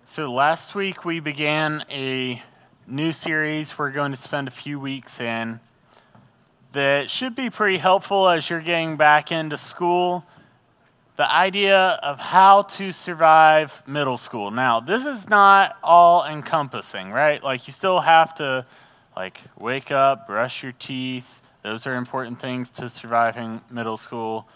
So last week we began a new series we're going to spend a few weeks in that should be pretty helpful as you're getting back into school. The idea of how to survive middle school. Now, this is not all encompassing, right? Like you still have to wake up, brush your teeth. Those are important things to surviving middle school.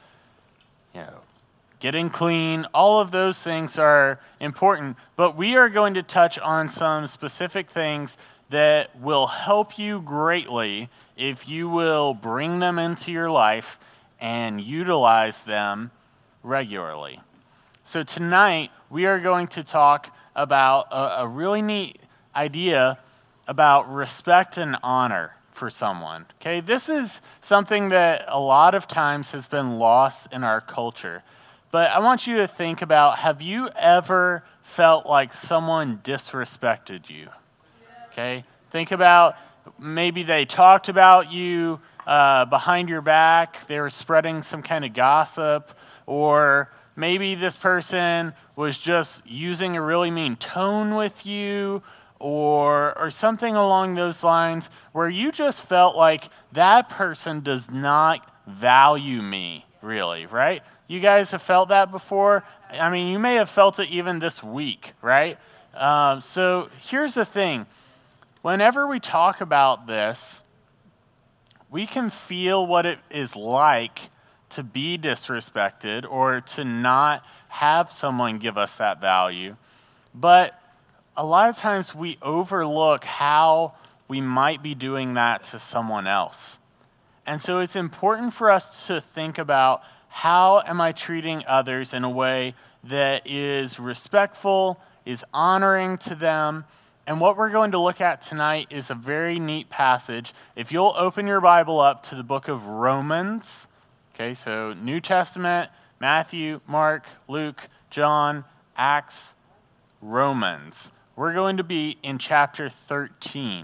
Getting clean, all of those things are important, but we are going to touch on some specific things that will help you greatly if you will bring them into your life and utilize them regularly. So tonight, we are going to talk about a really neat idea about respect and honor for someone. Okay, this is something that a lot of times has been lost in our culture. But I want you to think about, have you ever felt like someone disrespected you? Okay? Think about maybe they talked about you behind your back. They were spreading some kind of gossip. Or maybe this person was just using a really mean tone with you. Or something along those lines where you just felt like that person does not value me, really, right? You guys have felt that before? I mean, you may have felt it even this week, right? So here's the thing. Whenever we talk about this, we can feel what it is like to be disrespected or to not have someone give us that value. But a lot of times we overlook how we might be doing that to someone else. And so it's important for us to think about, how am I treating others in a way that is respectful, is honoring to them? And what we're going to look at tonight is a very neat passage. If you'll open your Bible up to the book of Romans, okay, so New Testament, Matthew, Mark, Luke, John, Acts, Romans. We're going to be in chapter 13.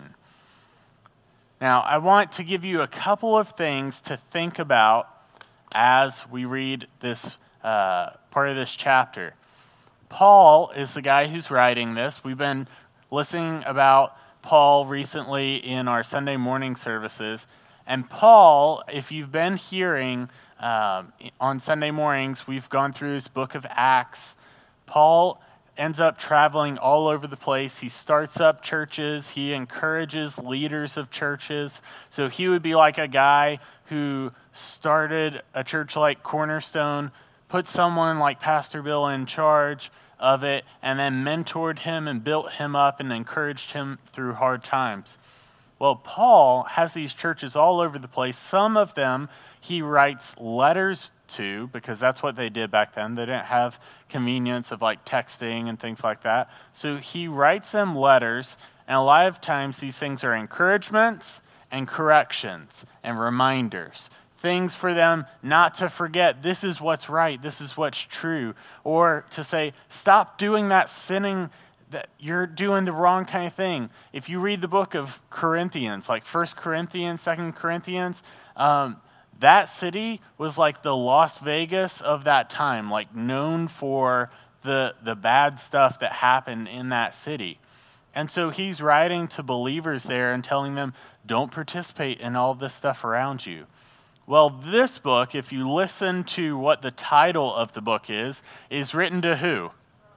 Now, I want to give you a couple of things to think about as we read this part of this chapter. Paul is the guy who's writing this. We've been listening about Paul recently in our Sunday morning services. And Paul, if you've been hearing on Sunday mornings, we've gone through his book of Acts. Paul ends up traveling all over the place. He starts up churches. He encourages leaders of churches. So he would be like a guy who started a church like Cornerstone, put someone like Pastor Bill in charge of it, and then mentored him and built him up and encouraged him through hard times. Well, Paul has these churches all over the place. Some of them he writes letters to, because that's what they did back then. They didn't have convenience of texting and things like that. So he writes them letters, and a lot of times these things are encouragements and corrections and reminders. Things for them not to forget, this is what's right, this is what's true. Or to say, stop doing that sinning, that you're doing the wrong kind of thing. If you read the book of Corinthians, like 1 Corinthians, 2 Corinthians, that city was like the Las Vegas of that time, known for the bad stuff that happened in that city. And so he's writing to believers there and telling them, don't participate in all this stuff around you. Well, this book, if you listen to what the title of the book is written to who?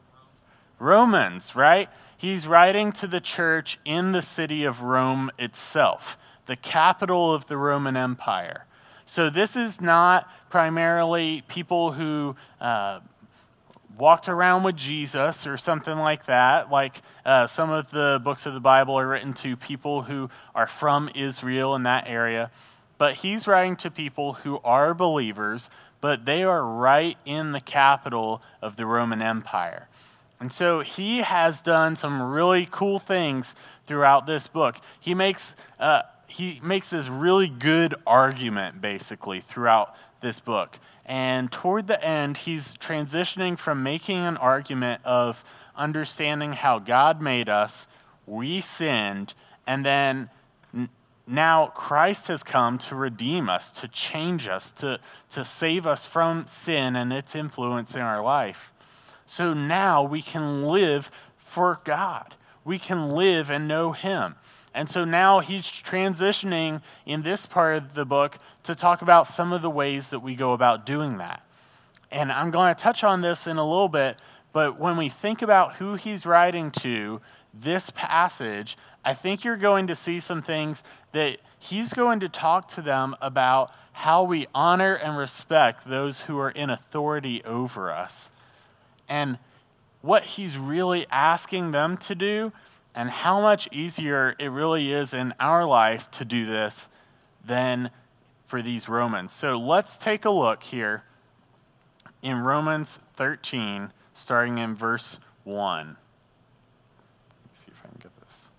Romans, right? He's writing to the church in the city of Rome itself, the capital of the Roman Empire. So this is not primarily people who walked around with Jesus or something like that. Some of the books of the Bible are written to people who are from Israel in that area. But he's writing to people who are believers, but they are right in the capital of the Roman Empire. And so he has done some really cool things throughout this book. He makes this really good argument, basically, throughout this book. And toward the end, he's transitioning from making an argument of understanding how God made us, we sinned, and then now Christ has come to redeem us, to change us, to save us from sin and its influence in our life. So now we can live for God. We can live and know him. And so now he's transitioning in this part of the book to talk about some of the ways that we go about doing that. And I'm going to touch on this in a little bit, but when we think about who he's writing to, this passage, I think you're going to see some things that he's going to talk to them about how we honor and respect those who are in authority over us. And what he's really asking them to do, and how much easier it really is in our life to do this than for these Romans. So let's take a look here in Romans 13, starting in verse 1. Let's see if I can get this.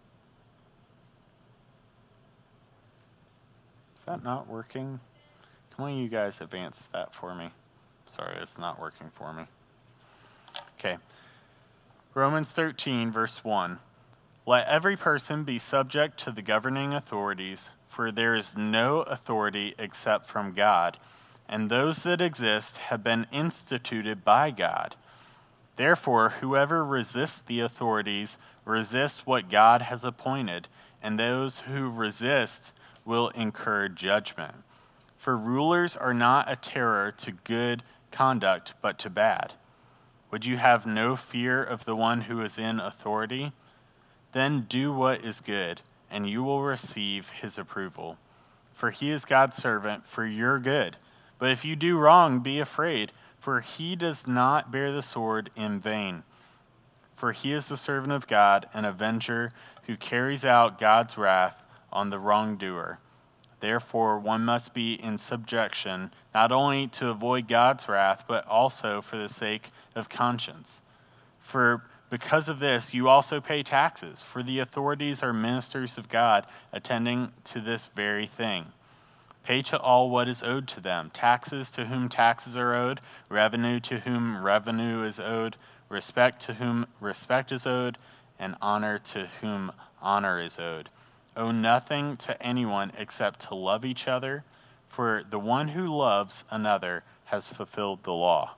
Is that not working? Can one of you guys advance that for me? Sorry, it's not working for me. Okay. Romans 13, verse 1. Let every person be subject to the governing authorities, for there is no authority except from God, and those that exist have been instituted by God. Therefore, whoever resists the authorities resists what God has appointed, and those who resist will incur judgment. For rulers are not a terror to good conduct, but to bad. Would you have no fear of the one who is in authority? Then do what is good, and you will receive his approval. For he is God's servant for your good. But if you do wrong, be afraid, for he does not bear the sword in vain. For he is the servant of God, an avenger who carries out God's wrath on the wrongdoer. Therefore, one must be in subjection, not only to avoid God's wrath, but also for the sake of conscience. For because of this, you also pay taxes, for the authorities are ministers of God, attending to this very thing. Pay to all what is owed to them, taxes to whom taxes are owed, revenue to whom revenue is owed, respect to whom respect is owed, and honor to whom honor is owed. Owe nothing to anyone except to love each other, for the one who loves another has fulfilled the law.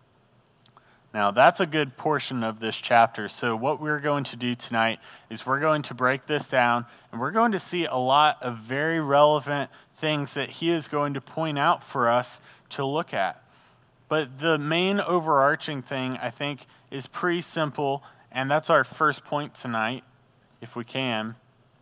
Now, that's a good portion of this chapter. So what we're going to do tonight is we're going to break this down, and we're going to see a lot of very relevant things that he is going to point out for us to look at. But the main overarching thing, I think, is pretty simple, and that's our first point tonight, if we can.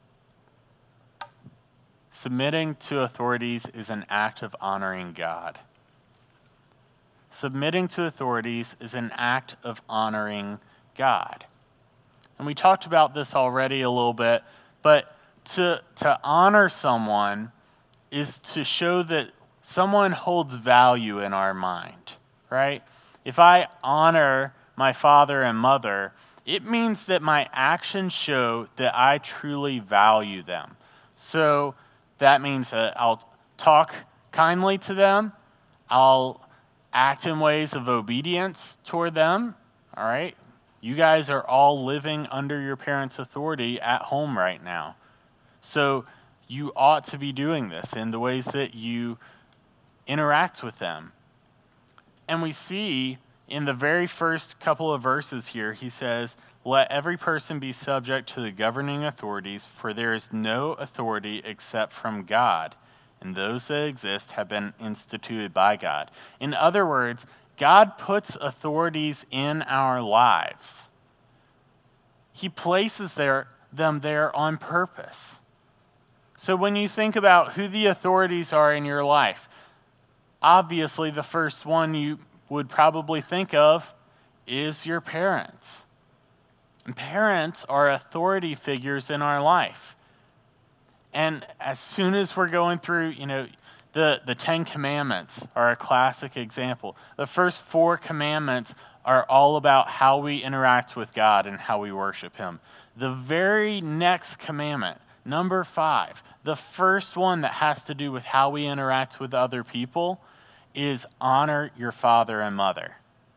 Submitting to authorities is an act of honoring God. Submitting to authorities is an act of honoring God. And we talked about this already a little bit, but to honor someone is to show that someone holds value in our mind, right? If I honor my father and mother, it means that my actions show that I truly value them. So that means that I'll talk kindly to them, I'll act in ways of obedience toward them, all right? You guys are all living under your parents' authority at home right now. So you ought to be doing this in the ways that you interact with them. And we see in the very first couple of verses here, he says, let every person be subject to the governing authorities, for there is no authority except from God, and those that exist have been instituted by God. In other words, God puts authorities in our lives. He places them there on purpose. So when you think about who the authorities are in your life, obviously the first one you would probably think of is your parents. And parents are authority figures in our life. And as soon as we're going through, the 10 Commandments are a classic example. The first 4 commandments are all about how we interact with God and how we worship him. The very next commandment, number 5, the first one that has to do with how we interact with other people is honor your father and mother.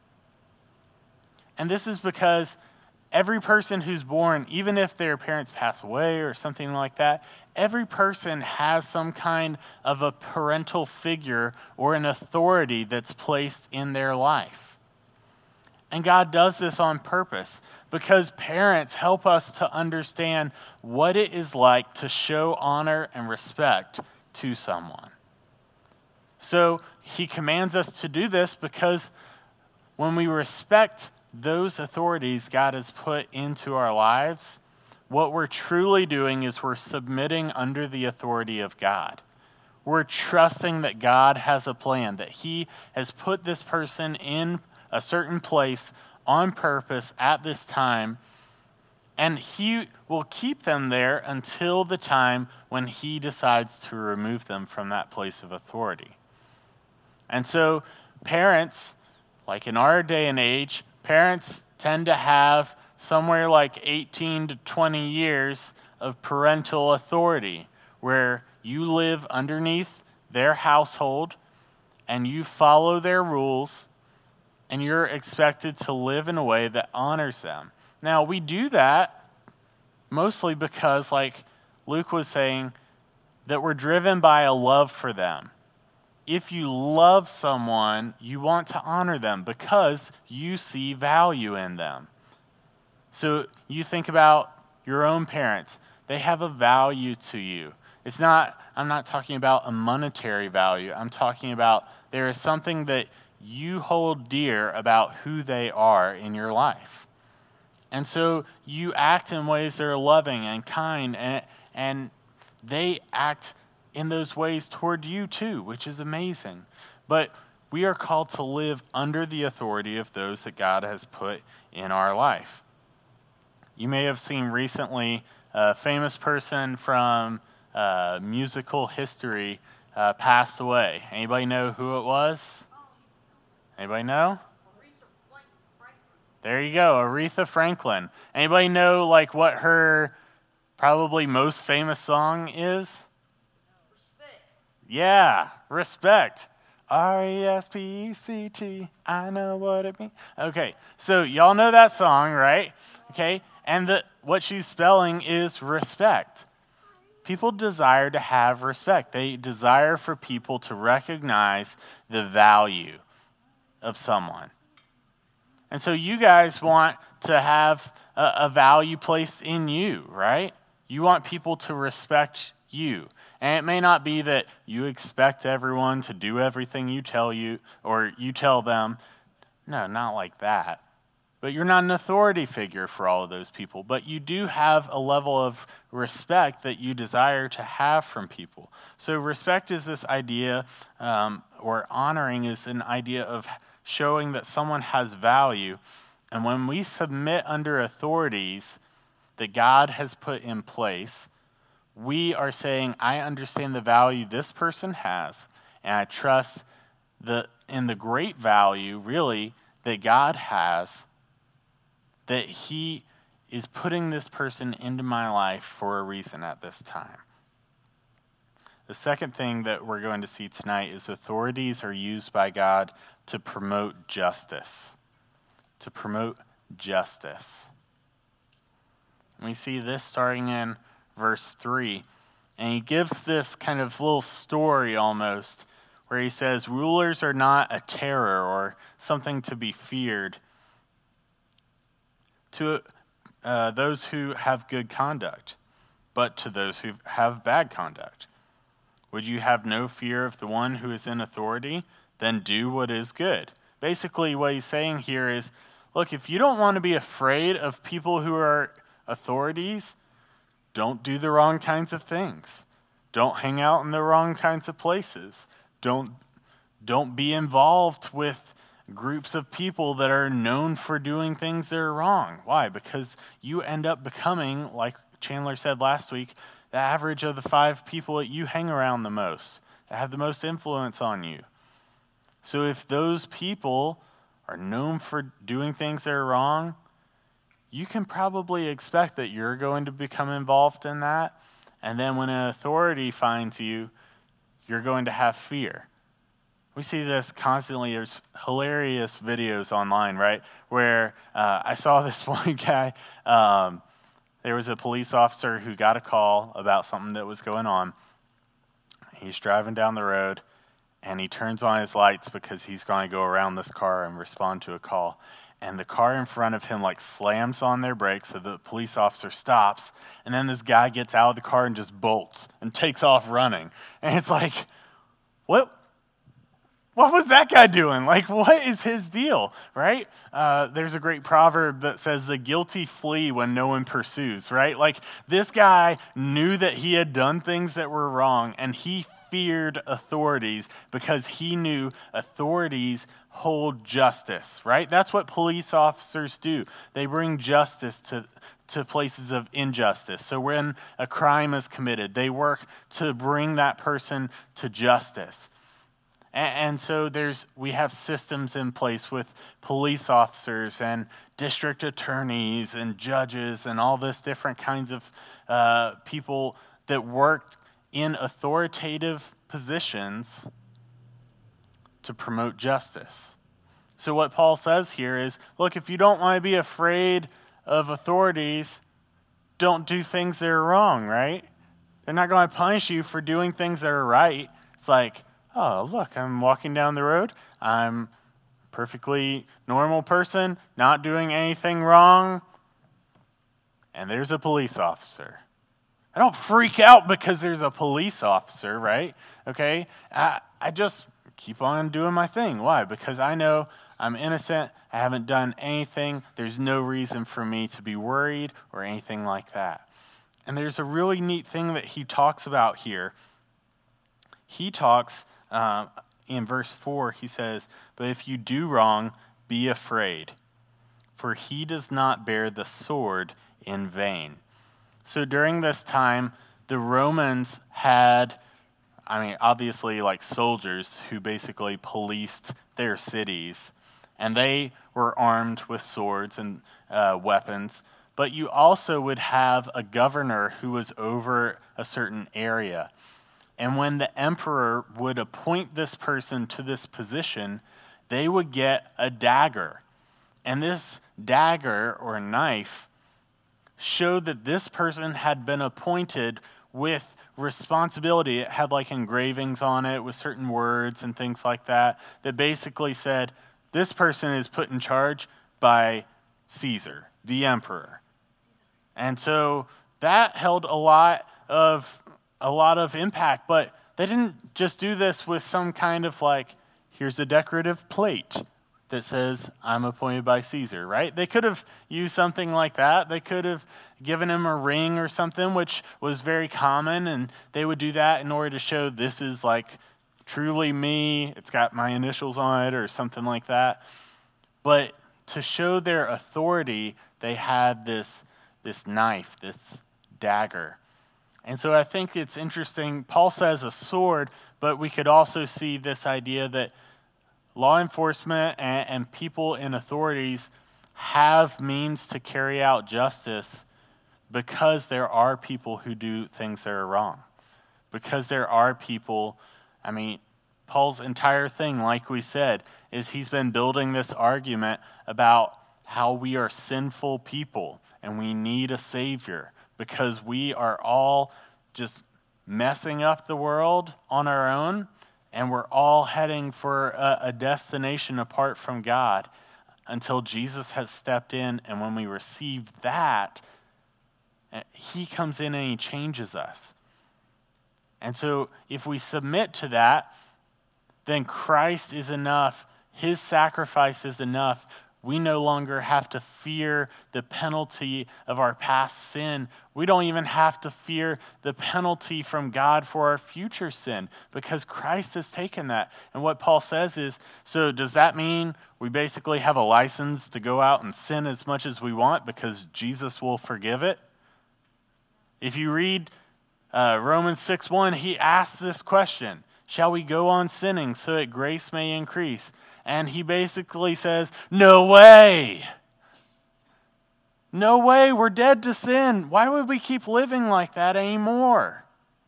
And this is because every person who's born, even if their parents pass away or something like that, every person has some kind of a parental figure or an authority that's placed in their life. And God does this on purpose because parents help us to understand what it is like to show honor and respect to someone. So he commands us to do this because when we respect those authorities God has put into our lives, what we're truly doing is we're submitting under the authority of God. We're trusting that God has a plan, that he has put this person in a certain place on purpose at this time, and he will keep them there until the time when he decides to remove them from that place of authority. And so parents, like in our day and age, parents tend to have somewhere like 18 to 20 years of parental authority, where you live underneath their household and you follow their rules and you're expected to live in a way that honors them. Now, we do that mostly because, like Luke was saying, that we're driven by a love for them. If you love someone, you want to honor them because you see value in them. So you think about your own parents. They have a value to you. I'm not talking about a monetary value. I'm talking about there is something that you hold dear about who they are in your life. And so you act in ways that are loving and kind, and they act in those ways toward you too, which is amazing. But we are called to live under the authority of those that God has put in our life. You may have seen recently a famous person from musical history passed away. Anybody know who it was? Anybody know? There you go, Aretha Franklin. Anybody know like what her probably most famous song is? Respect. Yeah, Respect. R-E-S-P-E-C-T. I know what it means. Okay, so y'all know that song, right? Okay, and what she's spelling is respect. People desire to have respect. They desire for people to recognize the value of someone. And so you guys want to have a value placed in you, right? You want people to respect you. And it may not be that you expect everyone to do everything you tell you or you tell them. No, not like that. But you're not an authority figure for all of those people. But you do have a level of respect that you desire to have from people. So respect is this idea, or honoring is an idea of showing that someone has value. And when we submit under authorities that God has put in place, we are saying, I understand the value this person has, and I trust in the great value, really, that God has, that he is putting this person into my life for a reason at this time. The second thing that we're going to see tonight is authorities are used by God to promote justice. To promote justice. We see this starting in verse 3. And he gives this kind of little story almost, where he says, rulers are not a terror or something to be feared to those who have good conduct, but to those who have bad conduct. Would you have no fear of the one who is in authority? Then do what is good. Basically, what he's saying here is, look, if you don't want to be afraid of people who are authorities, don't do the wrong kinds of things. Don't hang out in the wrong kinds of places. Don't be involved with groups of people that are known for doing things that are wrong. Why? Because you end up becoming, like Chandler said last week, the average of the 5 people that you hang around the most, that have the most influence on you. So if those people are known for doing things that are wrong, you can probably expect that you're going to become involved in that. And then when an authority finds you, you're going to have fear. We see this constantly. There's hilarious videos online, right? Where I saw this one guy. There was a police officer who got a call about something that was going on. He's driving down the road, and he turns on his lights because he's going to go around this car and respond to a call. and the car in front of him like slams on their brakes, so the police officer stops, and then this guy gets out of the car and just bolts and takes off running. And it's like, what was that guy doing? Like, what is his deal, right? There's a great proverb that says the guilty flee when no one pursues, right? Like, this guy knew that he had done things that were wrong, and he feared authorities because he knew authorities hold justice, right? That's what police officers do. They bring justice to places of injustice. So when a crime is committed, they work to bring that person to justice. And so we have systems in place with police officers and district attorneys and judges and all this different kinds of people that worked in authoritative positions to promote justice. So what Paul says here is, look, if you don't want to be afraid of authorities, don't do things that are wrong, right? They're not going to punish you for doing things that are right. It's like, oh, look, I'm walking down the road. I'm a perfectly normal person, not doing anything wrong, and there's a police officer. I don't freak out because there's a police officer, right? Okay? I just keep on doing my thing. Why? Because I know I'm innocent. I haven't done anything. There's no reason for me to be worried or anything like that. And there's a really neat thing that he talks about here. He talks in verse 4, he says, "But if you do wrong, be afraid, for he does not bear the sword in vain." So during this time, the Romans had, obviously like soldiers who basically policed their cities, and they were armed with swords and weapons. But you also would have a governor who was over a certain area. And when the emperor would appoint this person to this position, they would get a dagger. And this dagger or knife showed that this person had been appointed with responsibility. It had like engravings on it with certain words and things like that basically said, this person is put in charge by Caesar, the emperor. And so that held a lot of impact, but they didn't just do this with some kind of like, here's a decorative plate that says, I'm appointed by Caesar, right? They could have used something like that. They could have given him a ring or something, which was very common, and they would do that in order to show this is like truly me. It's got my initials on it or something like that. But to show their authority, they had this knife, this dagger. And so I think it's interesting. Paul says a sword, but we could also see this idea that law enforcement and people in authorities have means to carry out justice because there are people who do things that are wrong. Because there are people, Paul's entire thing, like we said, is he's been building this argument about how we are sinful people and we need a Savior because we are all just messing up the world on our own. And we're all heading for a destination apart from God until Jesus has stepped in. And when we receive that, he comes in and he changes us. And so if we submit to that, then Christ is enough. His sacrifice is enough. We no longer have to fear the penalty of our past sin. We don't even have to fear the penalty from God for our future sin because Christ has taken that. And what Paul says is, so does that mean we basically have a license to go out and sin as much as we want because Jesus will forgive it? If you read Romans 6:1, he asks this question, shall we go on sinning so that grace may increase? And he basically says, no way. No way, we're dead to sin. Why would we keep living like that anymore?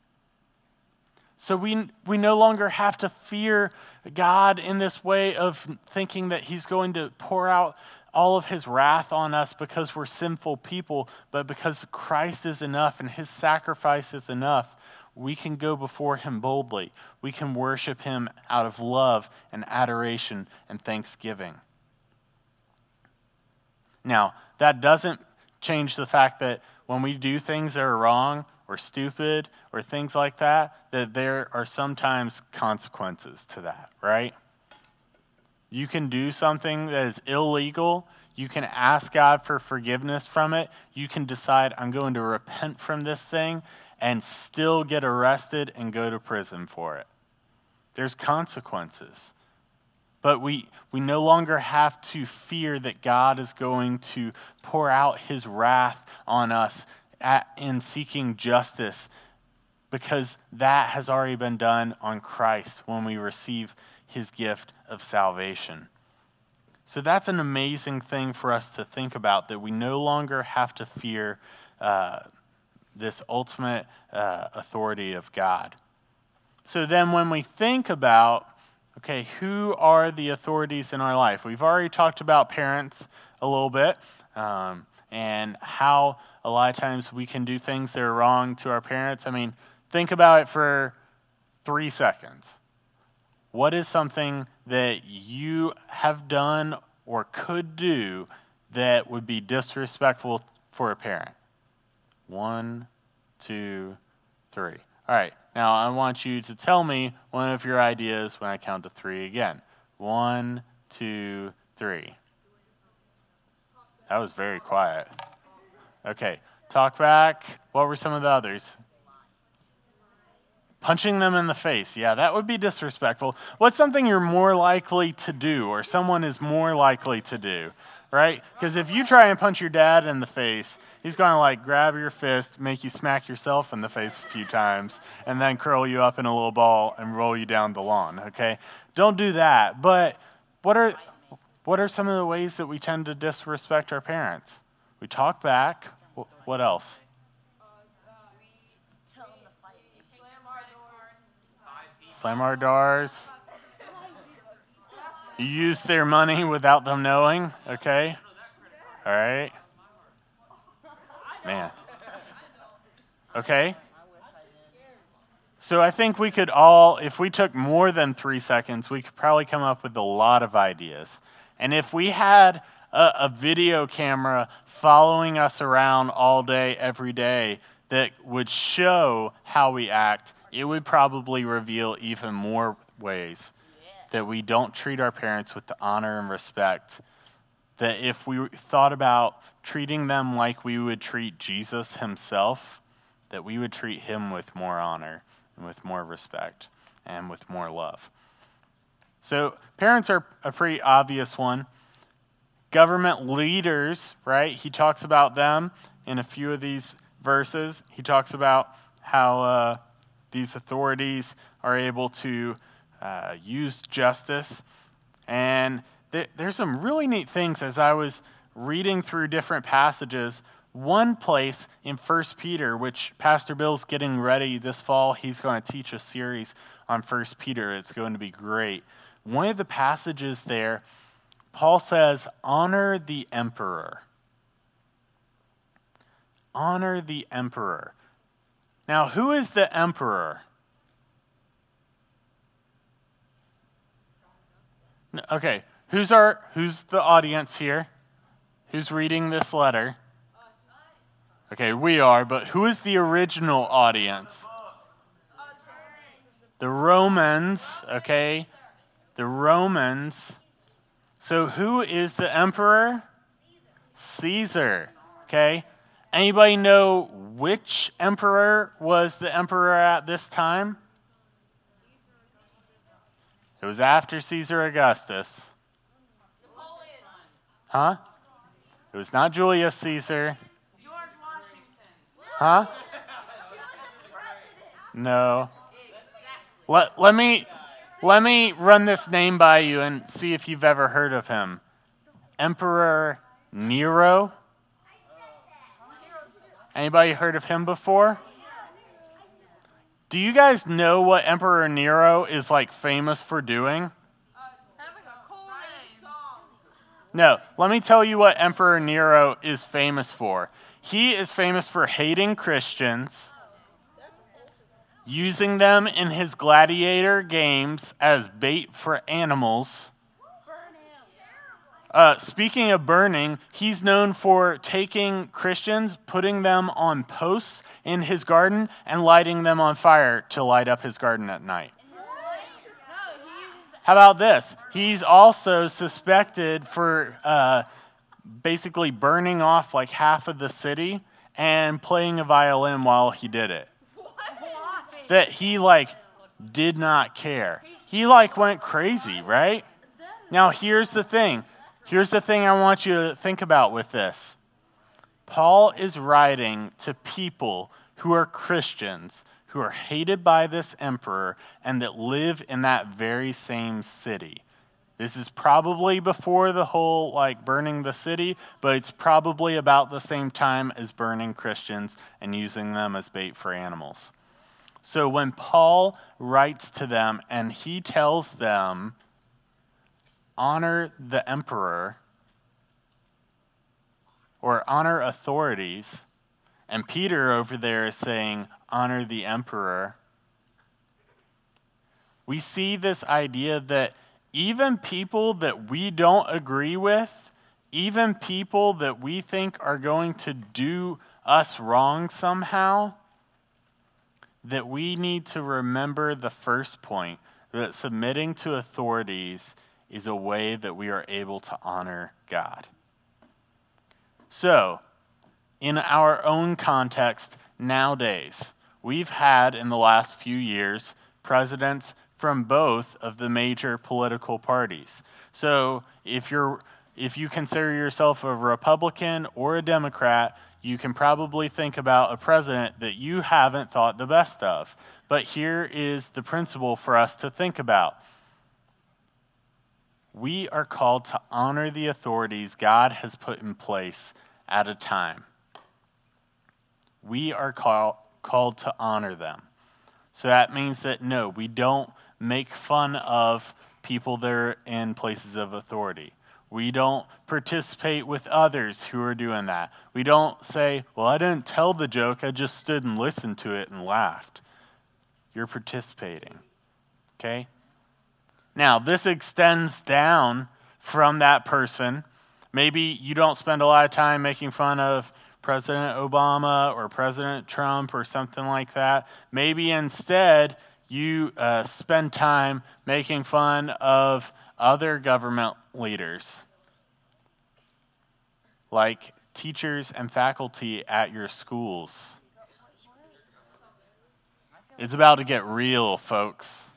So we no longer have to fear God in this way of thinking that he's going to pour out all of his wrath on us because we're sinful people, but because Christ is enough and his sacrifice is enough. We can go before him boldly. We can worship him out of love and adoration and thanksgiving. Now, that doesn't change the fact that when we do things that are wrong or stupid or things like that, that there are sometimes consequences to that, right? You can do something that is illegal. You can ask God for forgiveness from it. You can decide, I'm going to repent from this thing, and still get arrested and go to prison for it. There's consequences. But we no longer have to fear that God is going to pour out his wrath on us in seeking justice, because that has already been done on Christ when we receive his gift of salvation. So that's an amazing thing for us to think about, that we no longer have to fear this ultimate authority of God. So then when we think about, okay, who are the authorities in our life? We've already talked about parents a little bit, and how a lot of times we can do things that are wrong to our parents. I mean, think about it for 3 seconds. What is something that you have done or could do that would be disrespectful for a parent? 1, 2, 3. All right, now I want you to tell me one of your ideas when I count to 3 again. 1, 2, 3. That was very quiet. Okay, talk back. What were some of the others? Punching them in the face. Yeah, that would be disrespectful. What's something you're more likely to do, or someone is more likely to do, right? Because if you try and punch your dad in the face, he's going to like grab your fist, make you smack yourself in the face a few times, and then curl you up in a little ball and roll you down the lawn, okay? Don't do that. But what are some of the ways that we tend to disrespect our parents? We talk back. What else? Slam our doors. You use their money without them knowing, okay? All right. Man. Okay. So I think we could all, if we took more than 3 seconds, we could probably come up with a lot of ideas. And if we had a video camera following us around all day, every day, that would show how we act, it would probably reveal even more ways that we don't treat our parents with the honor and respect. That if we thought about treating them like we would treat Jesus himself, that we would treat him with more honor and with more respect and with more love. So parents are a pretty obvious one. Government leaders, right? He talks about them in a few of these verses. He talks about how these authorities are able to use justice. And there's some really neat things as I was reading through different passages. One place in 1 Peter, which Pastor Bill's getting ready this fall, he's going to teach a series on 1 Peter. It's going to be great. One of the passages there, Paul says, honor the emperor. Honor the emperor. Now, who is the emperor? Okay, who's the audience here? Who's reading this letter? Okay, we are, but who is the original audience? The Romans, okay? The Romans. So who is the emperor? Caesar, okay? Anybody know which emperor was the emperor at this time? It was after Caesar Augustus. Huh? It was not Julius Caesar. George Washington. Huh? No. Let me run this name by you and see if you've ever heard of him. Emperor Nero. Anybody heard of him before? Do you guys know what Emperor Nero is like famous for doing? Having a cool name. No, let me tell you what Emperor Nero is famous for. He is famous for hating Christians, using them in his gladiator games as bait for animals. Speaking of burning, he's known for taking Christians, putting them on posts in his garden, and lighting them on fire to light up his garden at night. How about this? He's also suspected for basically burning off like half of the city and playing a violin while he did it. That he did not care. He went crazy, right? Now here's the thing. Here's the thing I want you to think about with this. Paul is writing to people who are Christians, who are hated by this emperor, and that live in that very same city. This is probably before the whole burning the city, but it's probably about the same time as burning Christians and using them as bait for animals. So when Paul writes to them and he tells them, honor the emperor or honor authorities, and Peter over there is saying, honor the emperor, we see this idea that even people that we don't agree with, even people that we think are going to do us wrong somehow, that we need to remember the first point, that submitting to authorities is a way that we are able to honor God. So, in our own context nowadays, we've had in the last few years presidents from both of the major political parties. So, if you consider yourself a Republican or a Democrat, you can probably think about a president that you haven't thought the best of. But here is the principle for us to think about. We are called to honor the authorities God has put in place at a time. We are called to honor them. So that means that no, we don't make fun of people that are in places of authority. We don't participate with others who are doing that. We don't say, well, I didn't tell the joke, I just stood and listened to it and laughed. You're participating, okay? Now, this extends down from that person. Maybe you don't spend a lot of time making fun of President Obama or President Trump or something like that. Maybe instead you spend time making fun of other government leaders, like teachers and faculty at your schools. It's about to get real, folks.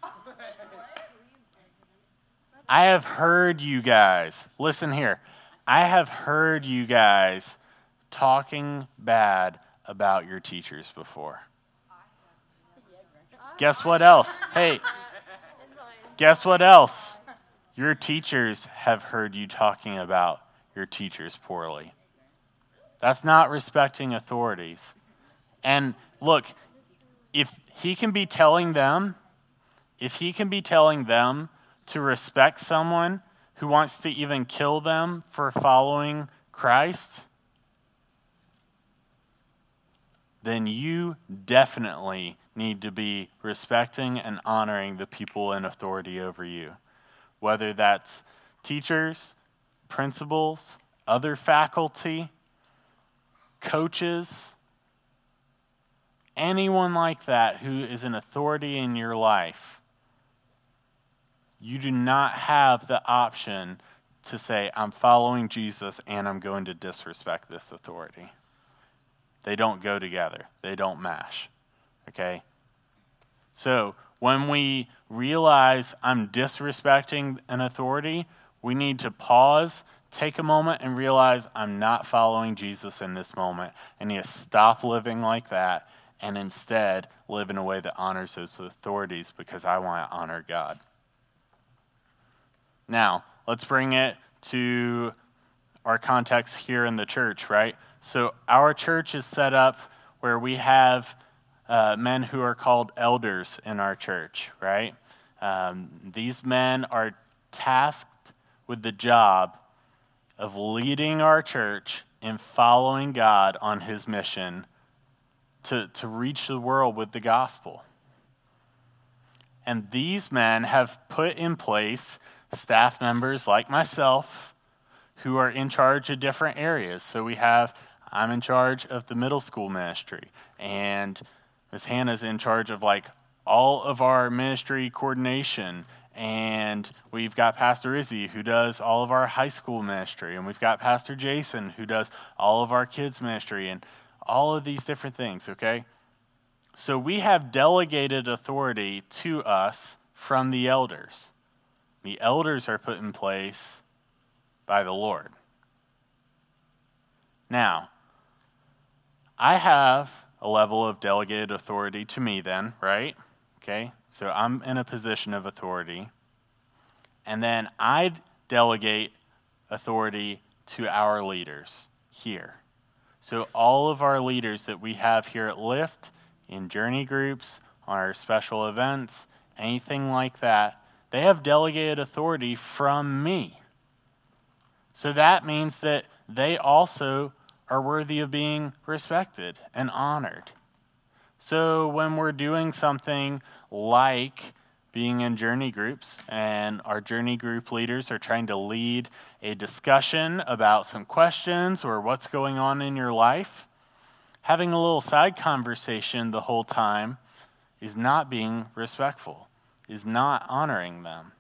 I have heard you guys, listen here, I have heard you guys talking bad about your teachers before. Guess what else? Hey, guess what else? Your teachers have heard you talking about your teachers poorly. That's not respecting authorities. And look, if he can be telling them to respect someone who wants to even kill them for following Christ, then you definitely need to be respecting and honoring the people in authority over you. Whether that's teachers, principals, other faculty, coaches, anyone like that who is an authority in your life. You do not have the option to say, I'm following Jesus and I'm going to disrespect this authority. They don't go together. They don't mash. Okay? So when we realize I'm disrespecting an authority, we need to pause, take a moment, and realize I'm not following Jesus in this moment. I need to stop living like that and instead live in a way that honors those authorities because I want to honor God. Now, let's bring it to our context here in the church, right? So our church is set up where we have men who are called elders in our church, right? These men are tasked with the job of leading our church in following God on his mission to reach the world with the gospel. And these men have put in place staff members like myself who are in charge of different areas. So I'm in charge of the middle school ministry, and Miss Hannah's in charge of like all of our ministry coordination, and we've got Pastor Izzy who does all of our high school ministry, and we've got Pastor Jason who does all of our kids ministry, and all of these different things, okay? So we have delegated authority to us from the elders. The elders are put in place by the Lord. Now, I have a level of delegated authority to me then, right? Okay, so I'm in a position of authority. And then I delegate authority to our leaders here. So all of our leaders that we have here at Lift, in journey groups, on our special events, anything like that, they have delegated authority from me. So that means that they also are worthy of being respected and honored. So when we're doing something like being in journey groups and our journey group leaders are trying to lead a discussion about some questions or what's going on in your life, having a little side conversation the whole time is not being respectful, is not honoring them.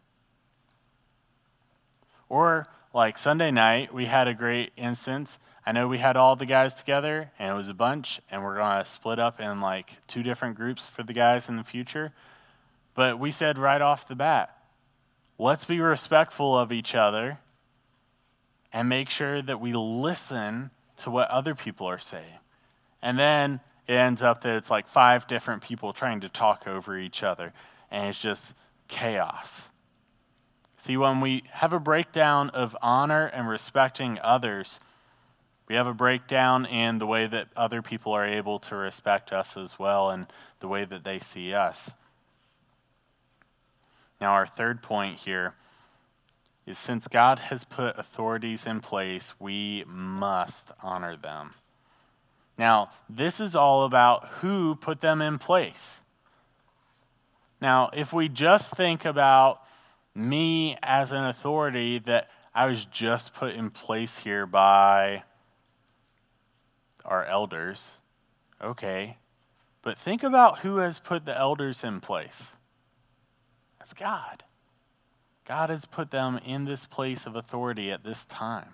Or like Sunday night, we had a great instance. I know we had all the guys together, and it was a bunch, and we're going to split up in like 2 different groups for the guys in the future. But we said right off the bat, let's be respectful of each other and make sure that we listen to what other people are saying. And then it ends up that it's like 5 different people trying to talk over each other, and it's just chaos. See, when we have a breakdown of honor and respecting others, we have a breakdown in the way that other people are able to respect us as well and the way that they see us. Now, our third point here is since God has put authorities in place, we must honor them. Now, this is all about who put them in place. Now, if we just think about me as an authority that I was just put in place here by our elders, okay, but think about who has put the elders in place. That's God. God has put them in this place of authority at this time.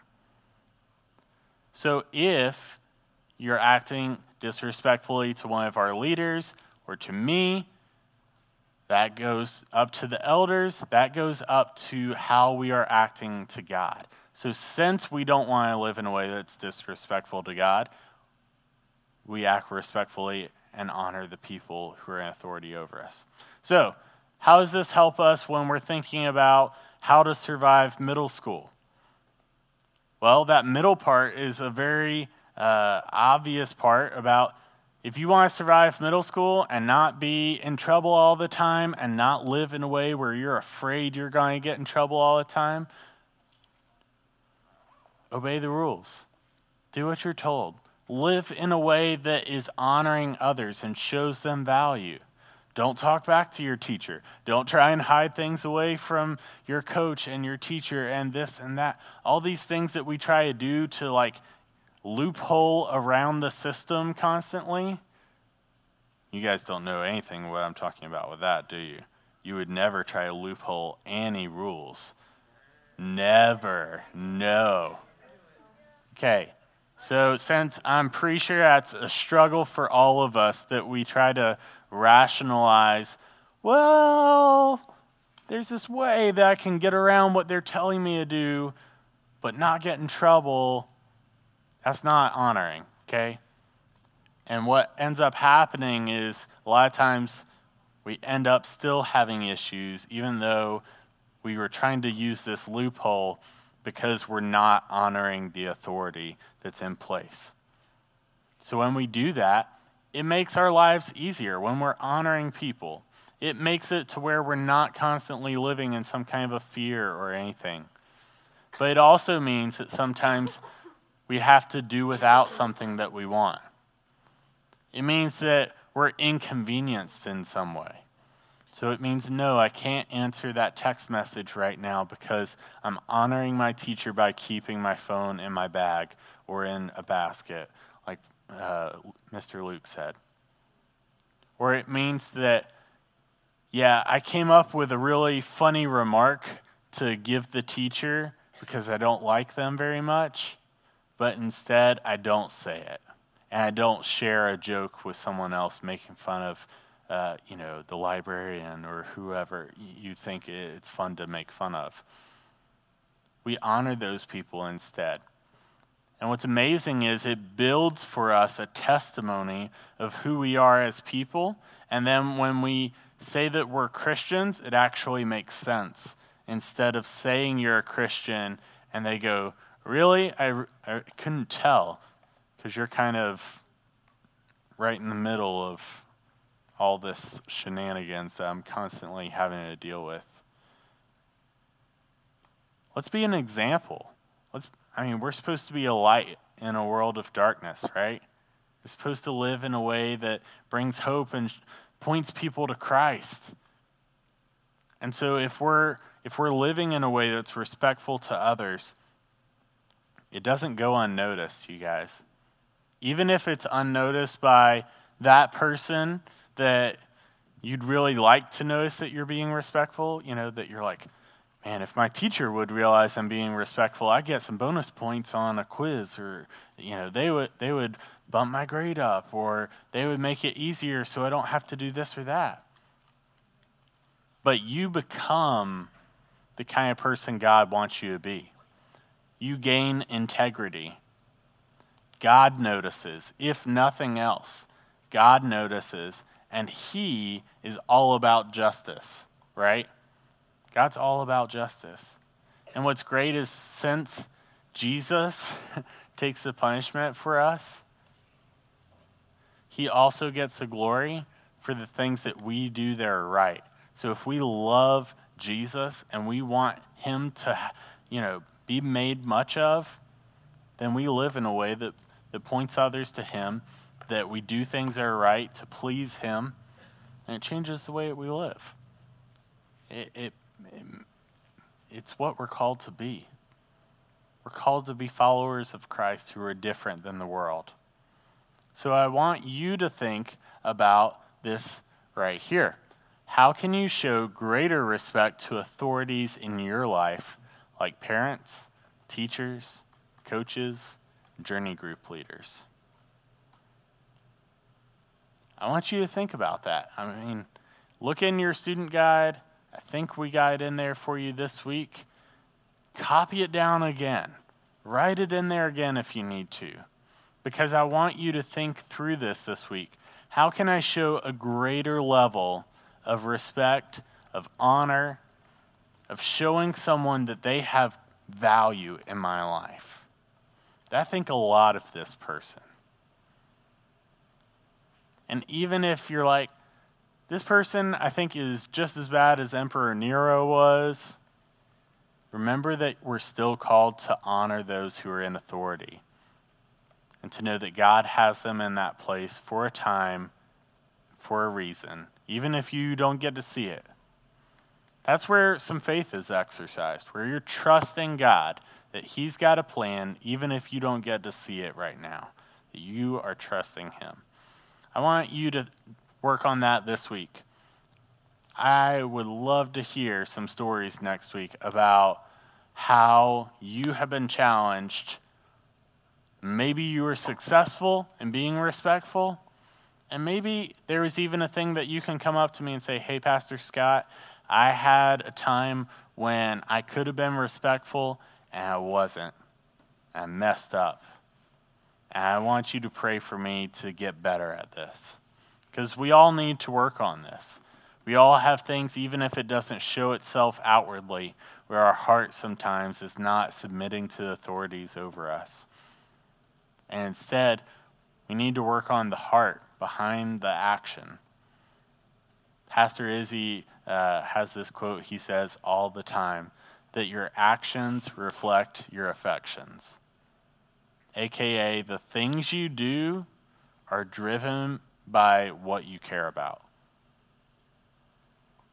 So if you're acting disrespectfully to one of our leaders or to me, that goes up to the elders. That goes up to how we are acting to God. So since we don't want to live in a way that's disrespectful to God, we act respectfully and honor the people who are in authority over us. So how does this help us when we're thinking about how to survive middle school? Well, that middle part is a very obvious part about if you want to survive middle school and not be in trouble all the time and not live in a way where you're afraid you're going to get in trouble all the time, obey the rules. Do what you're told. Live in a way that is honoring others and shows them value. Don't talk back to your teacher. Don't try and hide things away from your coach and your teacher and this and that. All these things that we try to do to like loophole around the system constantly. You guys don't know anything what I'm talking about with that, do you? You would never try to loophole any rules. Never. No. Okay. So since I'm pretty sure that's a struggle for all of us that we try to rationalize, well, there's this way that I can get around what they're telling me to do, but not get in trouble. That's not honoring, okay? And what ends up happening is a lot of times we end up still having issues, even though we were trying to use this loophole because we're not honoring the authority that's in place. So when we do that, it makes our lives easier when we're honoring people. It makes it to where we're not constantly living in some kind of a fear or anything. But it also means that sometimes we have to do without something that we want. It means that we're inconvenienced in some way. So it means, no, I can't answer that text message right now because I'm honoring my teacher by keeping my phone in my bag or in a basket, like Mr. Luke said. Or it means that, yeah, I came up with a really funny remark to give the teacher because I don't like them very much, but instead I don't say it. And I don't share a joke with someone else making fun of the librarian or whoever you think it's fun to make fun of. We honor those people instead. And what's amazing is it builds for us a testimony of who we are as people. And then when we say that we're Christians, it actually makes sense. Instead of saying you're a Christian and they go, really? I couldn't tell, because you're kind of right in the middle of all this shenanigans that I'm constantly having to deal with. Let's be an example. We're supposed to be a light in a world of darkness, right? We're supposed to live in a way that brings hope and points people to Christ. And so if we're living in a way that's respectful to others, it doesn't go unnoticed, you guys. Even if it's unnoticed by that person that you'd really like to notice that you're being respectful, that you're like, man, if my teacher would realize I'm being respectful, I'd get some bonus points on a quiz, or they would bump my grade up, or they would make it easier so I don't have to do this or that. But you become the kind of person God wants you to be. You gain integrity. God notices. If nothing else, God notices, and he is all about justice, right? God's all about justice. And what's great is, since Jesus takes the punishment for us, he also gets the glory for the things that we do that are right. So if we love Jesus and we want him to, be made much of, then we live in a way that points others to him, that we do things that are right to please him, and it changes the way that we live. It's what we're called to be. We're called to be followers of Christ who are different than the world. So I want you to think about this right here. How can you show greater respect to authorities in your life, like parents, teachers, coaches, journey group leaders? I want you to think about that. Look in your student guide. I think we got it in there for you this week. Copy it down again. Write it in there again if you need to. Because I want you to think through this week. How can I show a greater level of respect, of honor, of showing someone that they have value in my life? I think a lot of this person. And even if you're like, this person I think is just as bad as Emperor Nero was, remember that we're still called to honor those who are in authority, and to know that God has them in that place for a time, for a reason, even if you don't get to see it. That's where some faith is exercised, where you're trusting God that he's got a plan, even if you don't get to see it right now, that you are trusting him. I want you to work on that this week. I would love to hear some stories next week about how you have been challenged. Maybe you were successful in being respectful, and maybe there was even a thing that you can come up to me and say, hey, Pastor Scott, I had a time when I could have been respectful and I wasn't. I messed up. And I want you to pray for me to get better at this. Because we all need to work on this. We all have things, even if it doesn't show itself outwardly, where our heart sometimes is not submitting to the authorities over us. And instead, we need to work on the heart behind the action. Pastor Izzy has this quote he says all the time, that your actions reflect your affections. AKA, the things you do are driven by what you care about.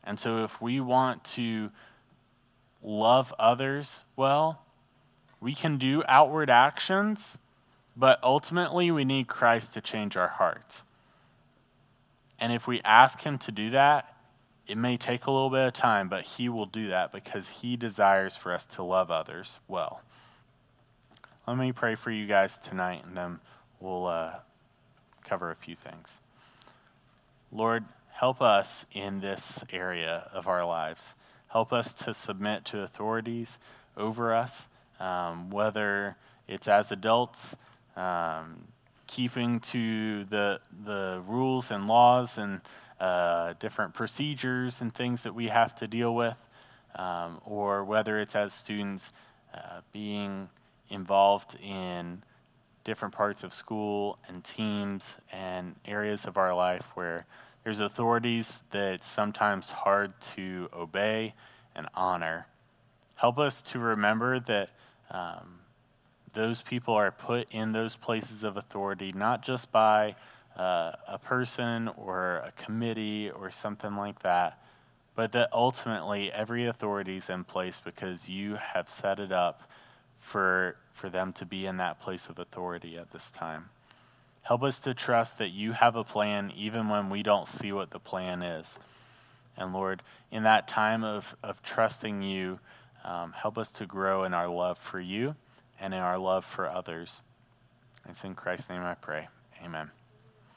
And so if we want to love others well, we can do outward actions, but ultimately we need Christ to change our hearts. And if we ask him to do that, it may take a little bit of time, but he will do that because he desires for us to love others well. Let me pray for you guys tonight, and then we'll cover a few things. Lord, help us in this area of our lives. Help us to submit to authorities over us, whether it's as adults, keeping to the rules and laws and different procedures and things that we have to deal with, or whether it's as students being involved in different parts of school and teams and areas of our life where there's authorities that it's sometimes hard to obey and honor. Help us to remember that those people are put in those places of authority, not just by a person or a committee or something like that, but that ultimately every authority is in place because you have set it up for them to be in that place of authority at this time. Help us to trust that you have a plan even when we don't see what the plan is. And Lord, in that time of trusting you, help us to grow in our love for you and in our love for others. It's in Christ's name I pray. Amen.